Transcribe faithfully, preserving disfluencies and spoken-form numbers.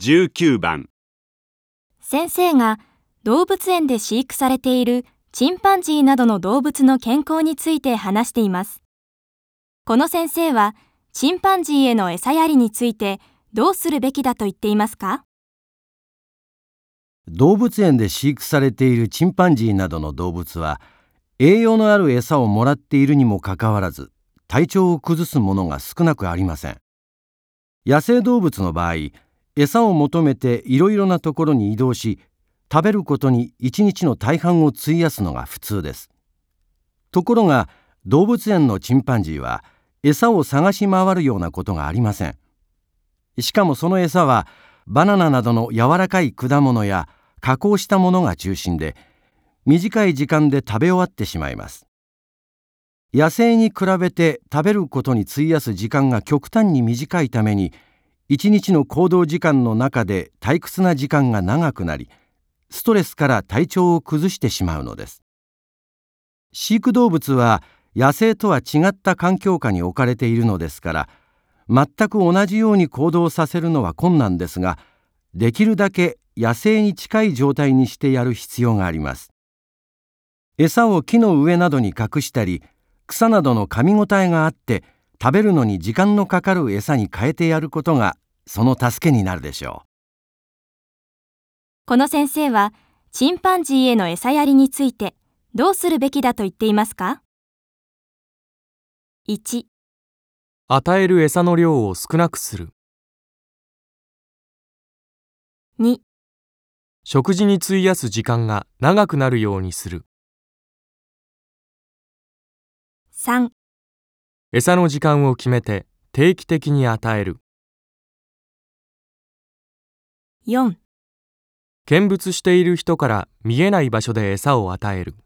じゅうきゅうばん。 先生が動物園で飼育されているチンパンジーなどの動物の健康について話しています。この先生はチンパンジーへの餌やりについてどうするべきだと言っていますか？ 動物園で飼育されているチンパンジーなどの動物は栄養のある餌をもらっているにもかかわらず体調を崩すものが少なくありません。野生動物の場合、餌を求めていろいろなところに移動し、食べることに一日の大半を費やすのが普通です。ところが動物園のチンパンジーは餌を探し回るようなことがありません。しかもその餌はバナナなどの柔らかい果物や加工したものが中心で、短い時間で食べ終わってしまいます。野生に比べて食べることに費やす時間が極端に短いために、一日の行動時間の中で退屈な時間が長くなり、ストレスから体調を崩してしまうのです。飼育動物は野生とは違った環境下に置かれているのですから、全く同じように行動させるのは困難ですが、できるだけ野生に近い状態にしてやる必要があります。餌を木の上などに隠したり、草などの噛み応えがあって食べるのに時間のかかる餌に変えてやることがその助けになるでしょう。 この先生はチンパンジーへの餌やりについてどうするべきだと言っていますか？いち、 与える餌の量を少なくする。 に、 食事に費やす時間が長くなるようにする。 さん、 餌の時間を決めて定期的に与える。 よん、 見物している人から見えない場所で餌を与える。